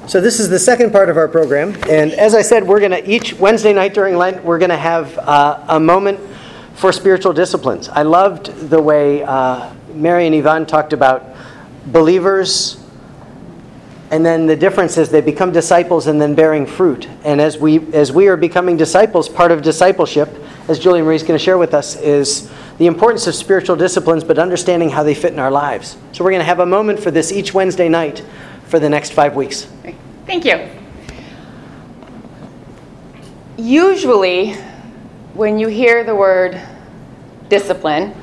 So this is the second part of our program, and as I said, we're going to, each Wednesday night during Lent, we're going to have a moment for spiritual disciplines. I loved the way Mary and Yvonne talked about believers, and then the difference is they become disciples and then bearing fruit. And as we are becoming disciples, part of discipleship, as Julie Marie is going to share with us, is the importance of spiritual disciplines, but understanding how they fit in our lives. So we're going to have a moment for this each Wednesday night for the next 5 weeks. Thank you. Usually, when you hear the word discipline,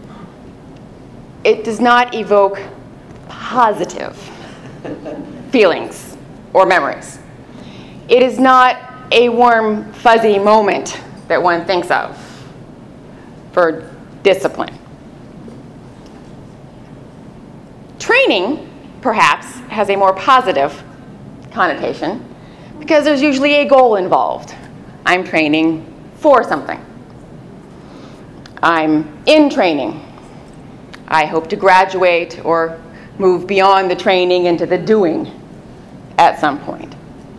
it does not evoke positive feelings or memories. It is not a warm, fuzzy moment that one thinks of for discipline. Training, perhaps, has a more positive connotation because there's usually a goal involved. I'm training for something. I'm in training. I hope to graduate or move beyond the training into the doing at some point.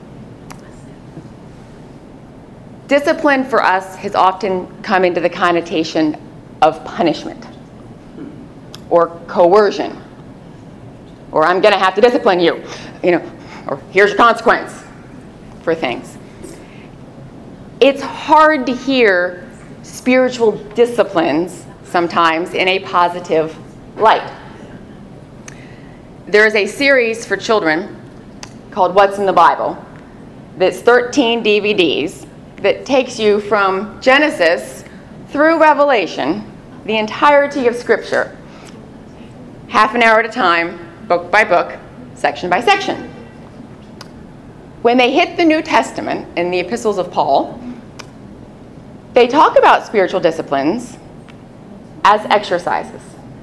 Discipline for us has often come into the connotation of punishment or coercion, or I'm going to have to discipline you, or here's your consequence for things. It's hard to hear spiritual disciplines sometimes in a positive light. There is a series for children called What's in the Bible that's 13 DVDs that takes you from Genesis through Revelation, the entirety of Scripture, half an hour at a time, book by book, section by section. When they hit the New Testament in the epistles of Paul, they talk about spiritual disciplines as exercises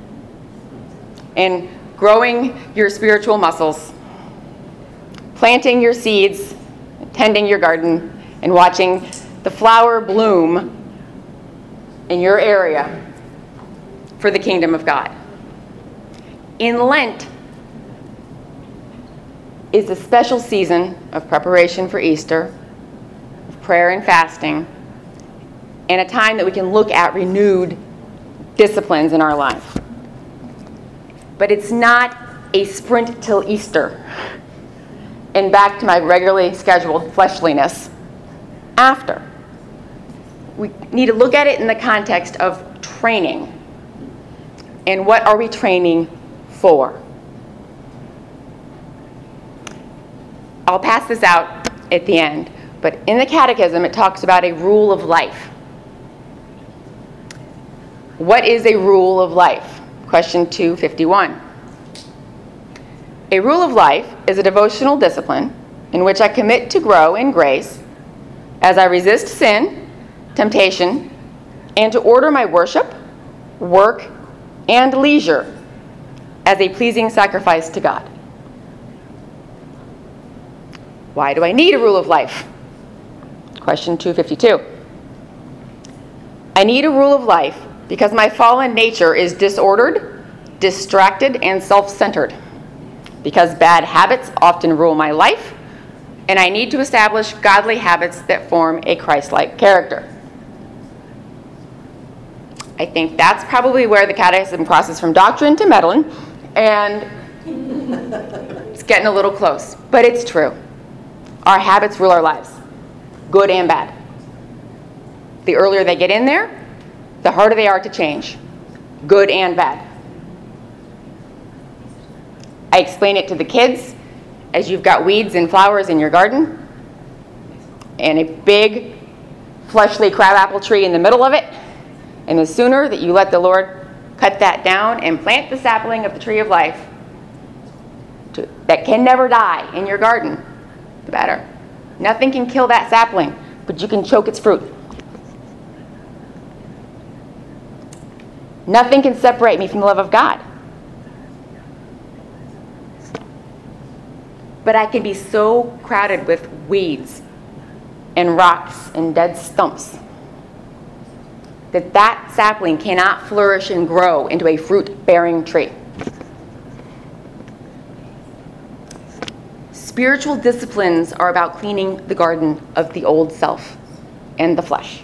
in growing your spiritual muscles, planting your seeds, tending your garden, and watching the flower bloom in your area for the kingdom of God. In Lent is a special season of preparation for Easter, of prayer and fasting, and a time that we can look at renewed disciplines in our life. But it's not a sprint till Easter and back to my regularly scheduled fleshliness after. We need to look at it in the context of training. And what are we training for? I'll pass this out at the end, but in the Catechism it talks about a rule of life. What is a rule of life? Question 251. A rule of life is a devotional discipline in which I commit to grow in grace as I resist sin, temptation, and to order my worship, work, and leisure as a pleasing sacrifice to God. Why do I need a rule of life? Question 252. I need a rule of life because my fallen nature is disordered, distracted, and self-centered. Because bad habits often rule my life, and I need to establish godly habits that form a Christ-like character. I think that's probably where the Catechism crosses from doctrine to meddling, and it's getting a little close, but it's true. Our habits rule our lives, good and bad. The earlier they get in there, the harder they are to change, good and bad. I explain it to the kids as you've got weeds and flowers in your garden and a big fleshly crabapple tree in the middle of it. And the sooner that you let the Lord cut that down and plant the sapling of the tree of life that can never die in your garden, the better. Nothing can kill that sapling, but you can choke its fruit. Nothing can separate me from the love of God. But I can be so crowded with weeds and rocks and dead stumps that sapling cannot flourish and grow into a fruit-bearing tree. Spiritual disciplines are about cleaning the garden of the old self and the flesh.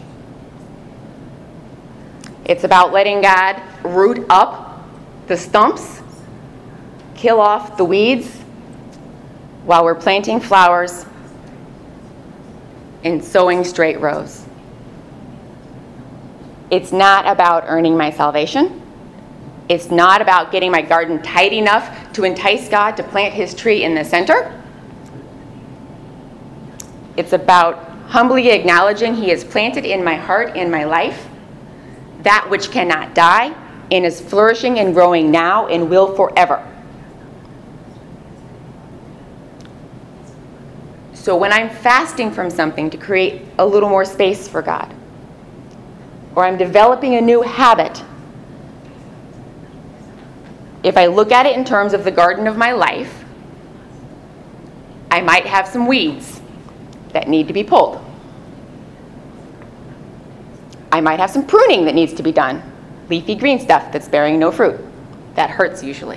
It's about letting God root up the stumps, kill off the weeds, while we're planting flowers and sowing straight rows. It's not about earning my salvation. It's not about getting my garden tight enough to entice God to plant his tree in the center. It's about humbly acknowledging he has planted in my heart, in my life, that which cannot die and is flourishing and growing now and will forever. So when I'm fasting from something to create a little more space for God, or I'm developing a new habit, if I look at it in terms of the garden of my life, I might have some weeds that need to be pulled. I might have some pruning that needs to be done. Leafy green stuff that's bearing no fruit. That hurts usually.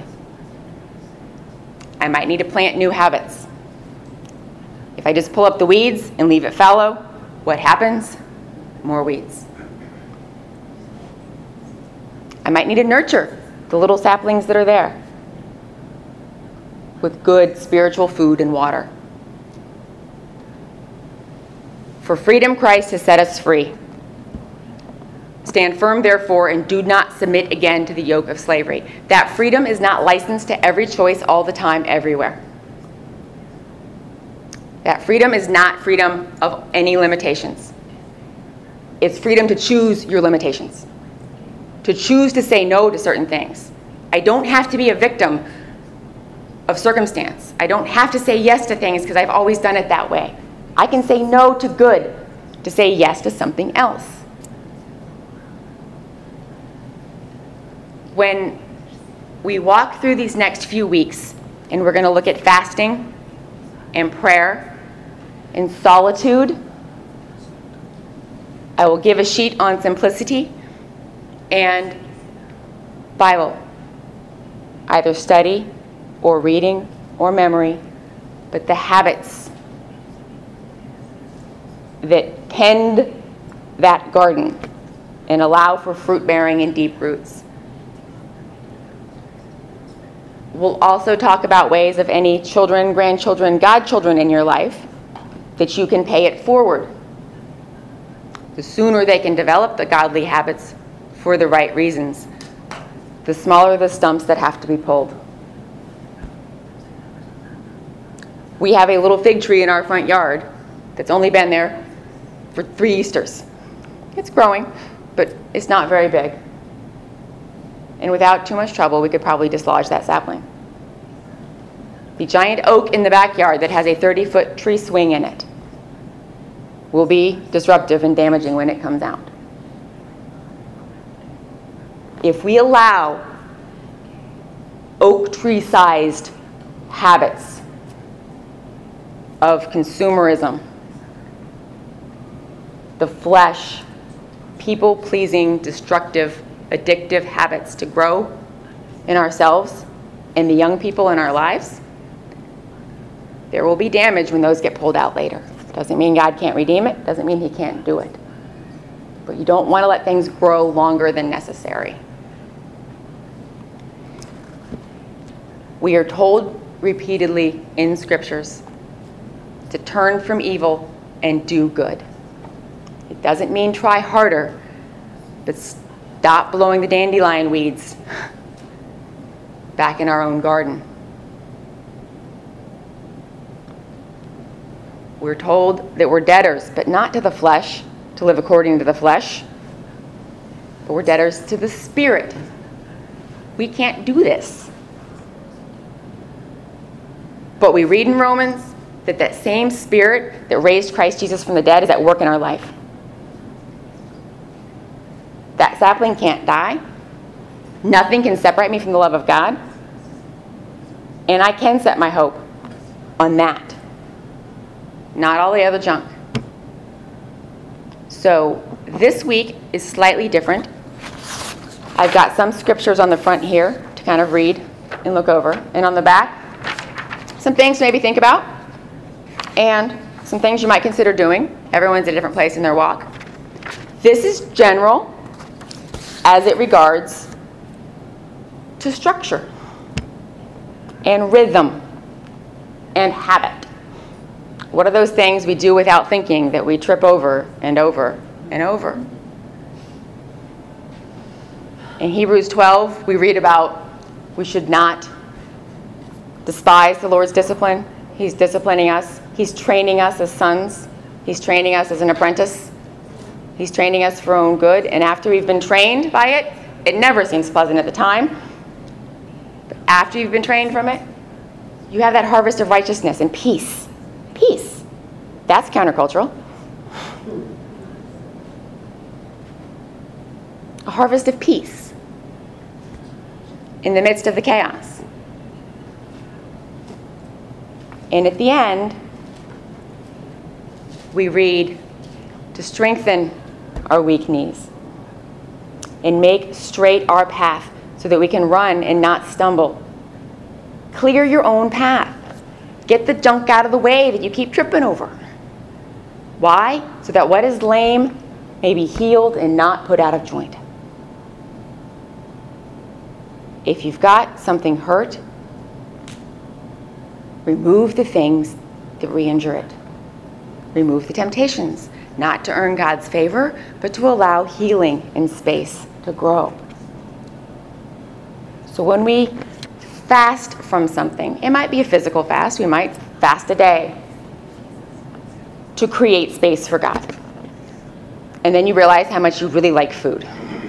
I might need to plant new habits. If I just pull up the weeds and leave it fallow, what happens? More weeds. I might need to nurture the little saplings that are there with good spiritual food and water. For freedom, Christ has set us free. Stand firm, therefore, and do not submit again to the yoke of slavery. That freedom is not licensed to every choice all the time, everywhere. That freedom is not freedom of any limitations. It's freedom to choose your limitations, to choose to say no to certain things. I don't have to be a victim of circumstance. I don't have to say yes to things because I've always done it that way. I can say no to good to say yes to something else. When we walk through these next few weeks, and we're going to look at fasting and prayer and solitude, I will give a sheet on simplicity and Bible, either study or reading or memory, but the habits that tend that garden and allow for fruit bearing and deep roots. We'll also talk about ways of any children, grandchildren, godchildren in your life that you can pay it forward. The sooner they can develop the godly habits for the right reasons, the smaller the stumps that have to be pulled. We have a little fig tree in our front yard that's only been there for 3 Easters. It's growing, but it's not very big. And without too much trouble, we could probably dislodge that sapling. The giant oak in the backyard that has a 30-foot tree swing in it will be disruptive and damaging when it comes out. If we allow oak tree-sized habits of consumerism, the flesh, people-pleasing, destructive, addictive habits to grow in ourselves and the young people in our lives, there will be damage when those get pulled out later. Doesn't mean God can't redeem it, doesn't mean he can't do it. But you don't want to let things grow longer than necessary. We are told repeatedly in scriptures to turn from evil and do good. It doesn't mean try harder, but stop blowing the dandelion weeds back in our own garden. We're told that we're debtors, but not to the flesh, to live according to the flesh, but we're debtors to the Spirit. We can't do this. But we read in Romans that that same Spirit that raised Christ Jesus from the dead is at work in our life. That sapling can't die. Nothing can separate me from the love of God. And I can set my hope on that, not all the other junk. So this week is slightly different. I've got some scriptures on the front here to kind of read and look over. And on the back, some things to maybe think about. and some things you might consider doing. Everyone's at a different place in their walk. This is general as it regards to structure and rhythm and habit. What are those things we do without thinking that we trip over and over and over? In Hebrews 12, we read about we should not despise the Lord's discipline. He's disciplining us. He's training us as sons. He's training us as an apprentice. He's training us for our own good. And after we've been trained by it, it never seems pleasant at the time. But after you've been trained from it, you have that harvest of righteousness and peace. Peace. That's countercultural. A harvest of peace in the midst of the chaos. And at the end, we read to strengthen our weak knees and make straight our path so that we can run and not stumble. Clear your own path. Get the junk out of the way that you keep tripping over. Why? So that what is lame may be healed and not put out of joint. If you've got something hurt, remove the things that re-injure it. Remove the temptations, not to earn God's favor, but to allow healing and space to grow. So when we fast from something, it might be a physical fast, we might fast a day to create space for God. And then you realize how much you really like food.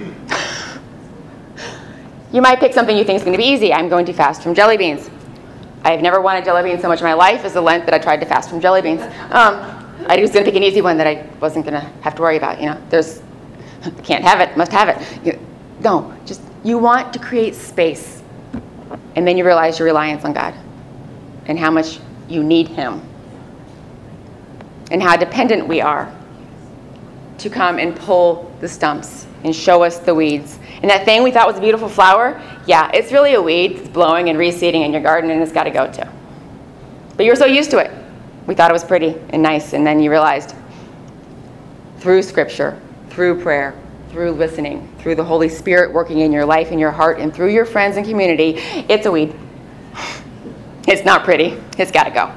You might pick something you think is going to be easy. I'm going to fast from jelly beans. I've never wanted jelly beans so much in my life as the Lent that I tried to fast from jelly beans. I was going to pick an easy one that I wasn't going to have to worry about. There's, can't have it, must have it. No, just you want to create space. And then you realize your reliance on God and how much you need Him and how dependent we are to come and pull the stumps and show us the weeds. And that thing we thought was a beautiful flower, yeah, it's really a weed. It's blowing and reseeding in your garden, and it's got to go too. But you're so used to it. We thought it was pretty and nice, and then you realized through Scripture, through prayer, through listening, through the Holy Spirit working in your life and your heart, and through your friends and community, it's a weed. It's not pretty. It's got to go.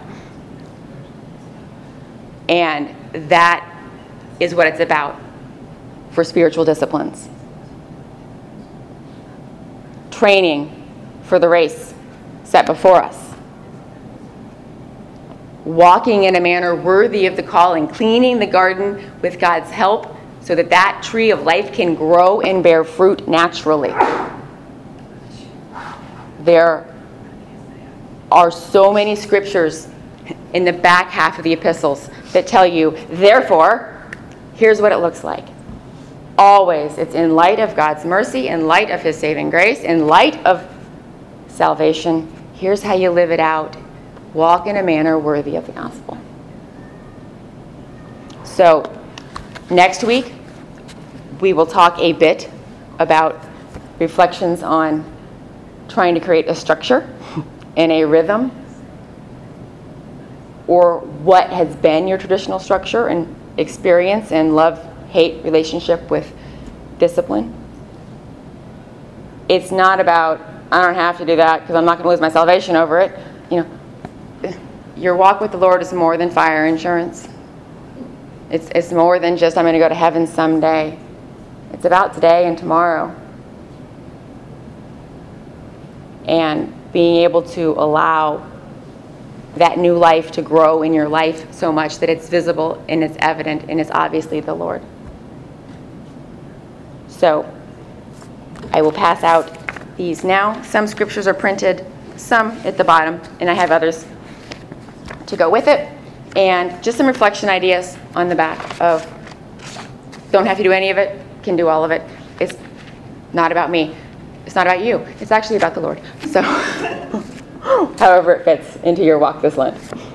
And that is what it's about for spiritual disciplines. Training for the race set before us. Walking in a manner worthy of the calling, cleaning the garden with God's help so that that tree of life can grow and bear fruit naturally. There are so many scriptures in the back half of the epistles that tell you, therefore, here's what it looks like. Always, it's in light of God's mercy, in light of His saving grace, in light of salvation. Here's how you live it out. Walk in a manner worthy of the gospel. So, next week, we will talk a bit about reflections on trying to create a structure and a rhythm, or what has been your traditional structure and experience and love-hate relationship with discipline. It's not about, I don't have to do that because I'm not going to lose my salvation over it. Your walk with the Lord is more than fire insurance. It's more than just I'm going to go to heaven someday. It's about today and tomorrow. And being able to allow that new life to grow in your life so much that it's visible and it's evident and it's obviously the Lord. So I will pass out these now. Some scriptures are printed, some at the bottom, and I have others to go with it. And just some reflection ideas on the back of don't have to do any of it, can do all of it. It's not about me. It's not about you. It's actually about the Lord. So however it fits into your walk this Lent.